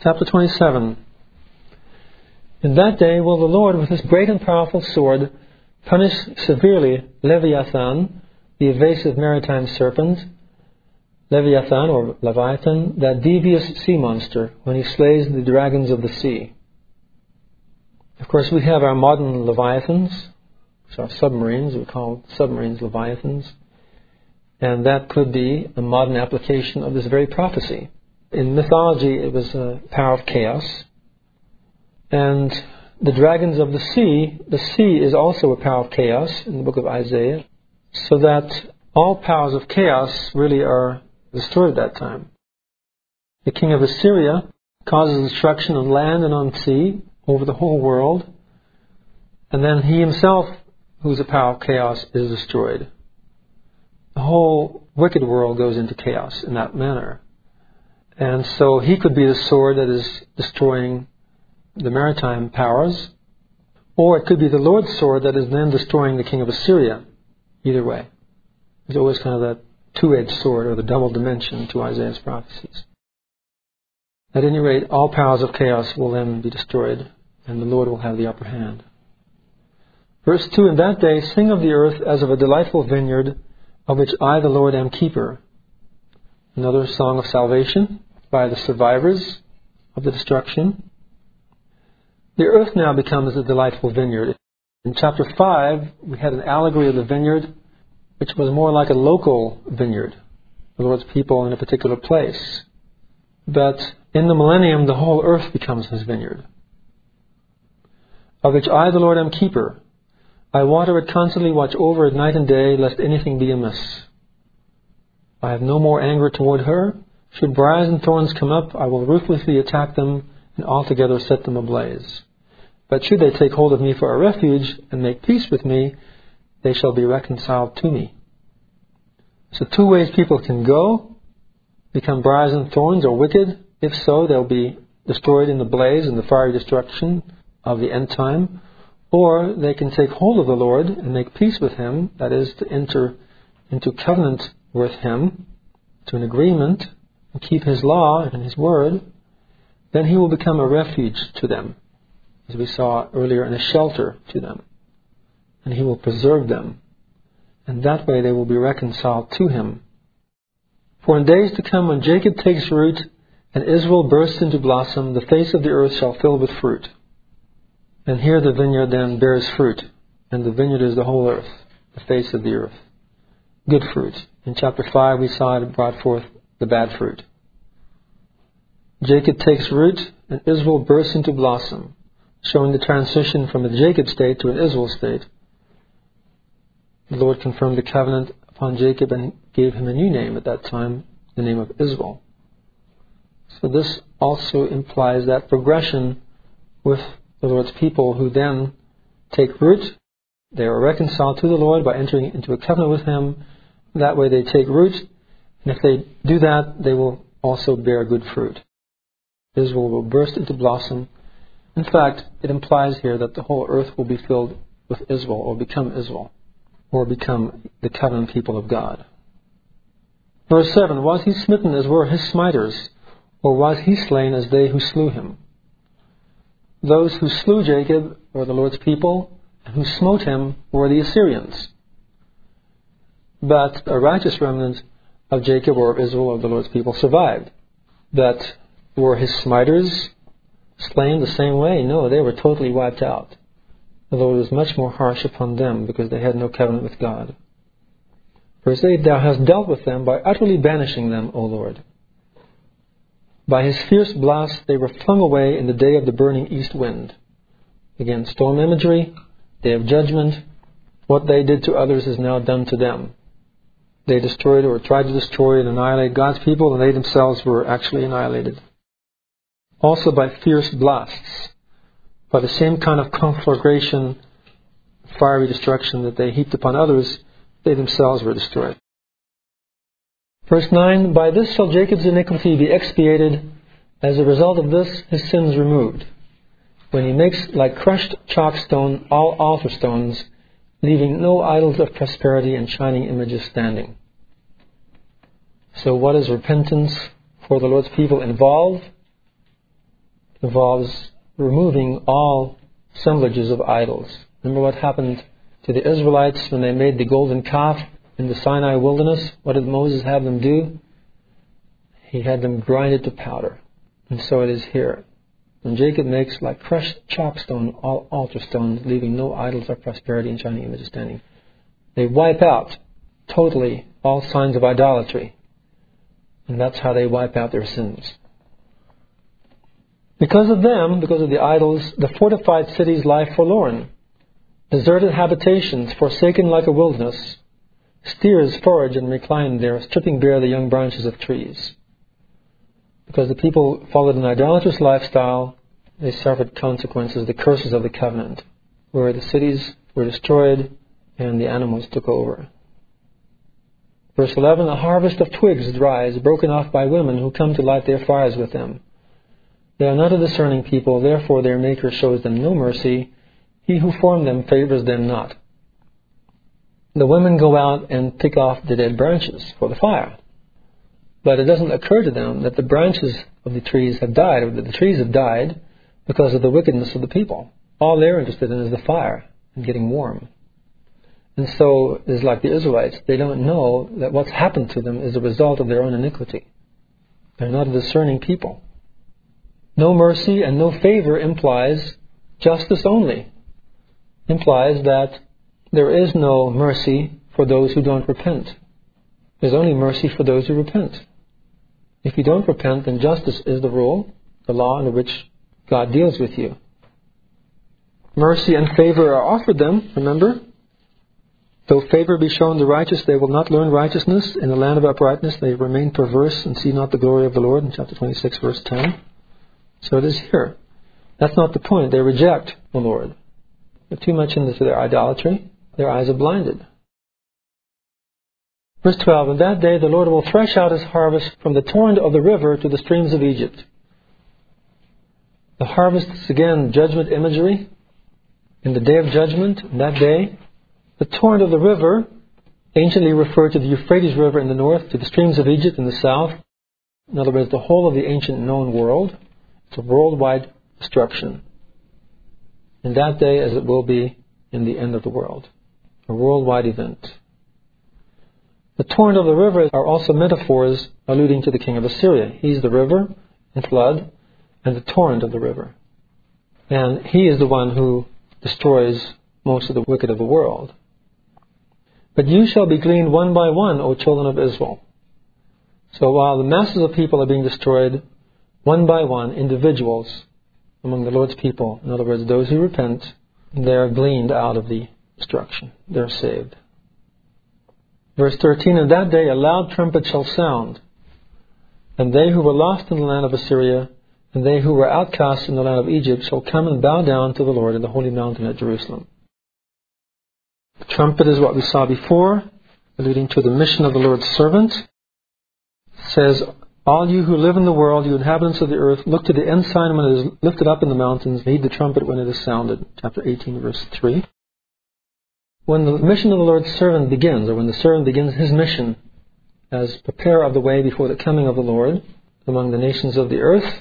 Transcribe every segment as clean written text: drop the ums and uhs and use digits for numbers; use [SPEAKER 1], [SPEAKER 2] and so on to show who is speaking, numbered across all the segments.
[SPEAKER 1] Chapter 27. In that day will the Lord with his great and powerful sword punish severely Leviathan, the evasive maritime serpent, Leviathan or Leviathan, that devious sea monster, when he slays the dragons of the sea. Of course, we have our modern Leviathans, which are submarines. We call submarines Leviathans. And that could be a modern application of this very prophecy. In mythology, it was a power of chaos. And the dragons of the sea is also a power of chaos in the book of Isaiah. So that all powers of chaos really are destroyed at that time. The king of Assyria causes destruction on land and on sea over the whole world. And then he himself, who's a power of chaos, is destroyed. The whole wicked world goes into chaos in that manner. And so he could be the sword that is destroying the maritime powers, or it could be the Lord's sword that is then destroying the king of Assyria. Either way. There's always kind of that two-edged sword, or the double dimension to Isaiah's prophecies. At any rate, all powers of chaos will then be destroyed, and the Lord will have the upper hand. Verse 2, In that day sing of the earth as of a delightful vineyard, of which I, the Lord, am keeper. Another song of salvation by the survivors of the destruction. The earth now becomes a delightful vineyard. In chapter 5, we had an allegory of the vineyard, which was more like a local vineyard, the Lord's people in a particular place. But in the millennium, the whole earth becomes his vineyard, of which I, the Lord, am keeper. I water it constantly, watch over it night and day, lest anything be amiss. I have no more anger toward her. Should briars and thorns come up, I will ruthlessly attack them and altogether set them ablaze. But should they take hold of me for a refuge and make peace with me, they shall be reconciled to me. So two ways people can go: become briars and thorns, or wicked. If so, they'll be destroyed in the blaze and the fiery destruction of the end time. Or they can take hold of the Lord and make peace with him, that is, to enter into covenant with him, to an agreement, and keep his law and his word. Then he will become a refuge to them, as we saw earlier, and a shelter to them. And he will preserve them. And that way they will be reconciled to him. For in days to come, when Jacob takes root and Israel bursts into blossom, the face of the earth shall fill with fruit. And here the vineyard then bears fruit. And the vineyard is the whole earth, the face of the earth. Good fruit. In chapter 5 we saw it brought forth the bad fruit. Jacob takes root and Israel bursts into blossom, showing the transition from a Jacob state to an Israel state. The Lord confirmed the covenant upon Jacob and gave him a new name at that time, the name of Israel. So this also implies that progression with the Lord's people, who then take root. They are reconciled to the Lord by entering into a covenant with him. That way they take root, and if they do that, they will also bear good fruit. Israel will burst into blossom. In fact, it implies here that the whole earth will be filled with Israel, or become Israel, or become the covenant people of God. Verse 7, Was he smitten as were his smiters, or was he slain as they who slew him? Those who slew Jacob were the Lord's people, and who smote him were the Assyrians. But a righteous remnant of Jacob, or of Israel, or the Lord's people, survived. But were his smiters slain the same way? No, they were totally wiped out. The Lord was much more harsh upon them, because they had no covenant with God. Verse 8, Thou hast dealt with them by utterly banishing them, O Lord. By his fierce blast they were flung away in the day of the burning east wind. Again, storm imagery, day of judgment. What they did to others is now done to them. They destroyed or tried to destroy and annihilate God's people, and they themselves were actually annihilated. Also by fierce blasts, by the same kind of conflagration, fiery destruction that they heaped upon others, they themselves were destroyed. Verse 9, By this shall Jacob's iniquity be expiated, as a result of this his sins removed, when he makes like crushed chalk stone all altar stones, leaving no idols of prosperity and shining images standing. So what does repentance for the Lord's people involve? involves removing all assemblages of idols. Remember what happened to the Israelites when they made the golden calf in the Sinai wilderness? What did Moses have them do? He had them grind it to powder. And so it is here. When Jacob makes like crushed chalkstone all altar stones, leaving no idols or prosperity and shining images standing, they wipe out totally all signs of idolatry. And that's how they wipe out their sins. Because of them, because of the idols, the fortified cities lie forlorn. Deserted habitations, forsaken like a wilderness. Steers forage and recline there, stripping bare the young branches of trees. Because the people followed an idolatrous lifestyle, they suffered consequences, the curses of the covenant, where the cities were destroyed and the animals took over. Verse 11, a harvest of twigs dries, broken off by women who come to light their fires with them. They are not a discerning people, therefore their Maker shows them no mercy. He who formed them favors them not. The women go out and pick off the dead branches for the fire. But it doesn't occur to them that the branches of the trees have died, or that the trees have died because of the wickedness of the people. All they're interested in is the fire and getting warm. And so it's like the Israelites. They don't know that what's happened to them is a result of their own iniquity. They're not a discerning people. No mercy and no favor implies justice only. Implies that there is no mercy for those who don't repent. There's only mercy for those who repent. If you don't repent, then justice is the rule, the law under which God deals with you. Mercy and favor are offered them, remember? Though favor be shown the righteous, they will not learn righteousness. In the land of uprightness they remain perverse and see not the glory of the Lord, in chapter 26, verse 10. So it is here. That's not the point. They reject the Lord. They're too much into their idolatry. Their eyes are blinded. Verse 12, in that day the Lord will thresh out his harvest from the torrent of the river to the streams of Egypt. The harvest is again judgment imagery. In the day of judgment, in that day, the torrent of the river, anciently referred to the Euphrates River in the north, to the streams of Egypt in the south. In other words, the whole of the ancient known world. It's a worldwide destruction. In that day, as it will be in the end of the world. A worldwide event. The torrent of the river are also metaphors alluding to the king of Assyria. He's the river and flood and the torrent of the river. And he is the one who destroys most of the wicked of the world. But you shall be gleaned one by one, O children of Israel. So while the masses of people are being destroyed, one by one, individuals among the Lord's people, in other words, those who repent, they are gleaned out of the destruction. They're saved. Verse 13, in that day a loud trumpet shall sound, and they who were lost in the land of Assyria, and they who were outcast in the land of Egypt shall come and bow down to the Lord in the holy mountain at Jerusalem. The trumpet is what we saw before, alluding to the mission of the Lord's servant. It says, all you who live in the world, you inhabitants of the earth, look to the ensign when it is lifted up in the mountains, heed the trumpet when it is sounded. Chapter 18, verse 3. When the mission of the Lord's servant begins, or when the servant begins his mission as preparer of the way before the coming of the Lord among the nations of the earth,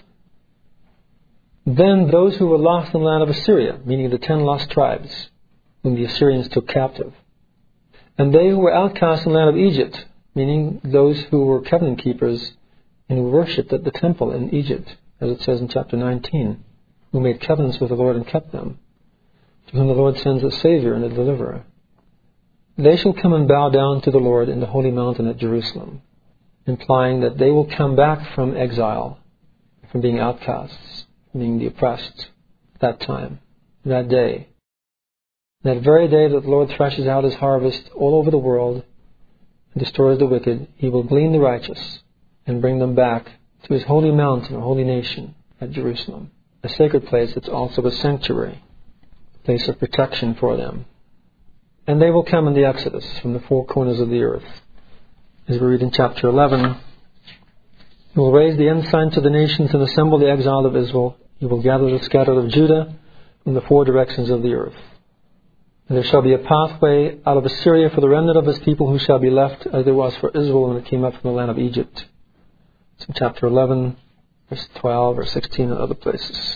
[SPEAKER 1] then those who were lost in the land of Assyria, meaning the 10 lost tribes, whom the Assyrians took captive, and they who were outcast in the land of Egypt, meaning those who were covenant keepers and who worshipped at the temple in Egypt, as it says in chapter 19, who made covenants with the Lord and kept them, to whom the Lord sends a Savior and a Deliverer. They shall come and bow down to the Lord in the holy mountain at Jerusalem, implying that they will come back from exile, from being outcasts, from being the oppressed, that time, that day. That very day that the Lord threshes out his harvest all over the world and destroys the wicked, he will glean the righteous and bring them back to his holy mountain or holy nation at Jerusalem, a sacred place that's also a sanctuary, a place of protection for them. And they will come in the Exodus from the four corners of the earth. As we read in chapter 11, he will raise the ensign to the nations and assemble the exiled of Israel. He will gather the scattered of Judah from the four directions of the earth. And there shall be a pathway out of Assyria for the remnant of his people who shall be left as there was for Israel when it came up from the land of Egypt. It's in chapter 11, Verse 12 or 16 in other places.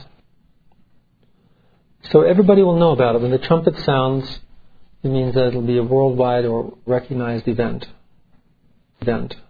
[SPEAKER 1] So everybody will know about it. When the trumpet sounds, it means that it will be a worldwide or recognized event.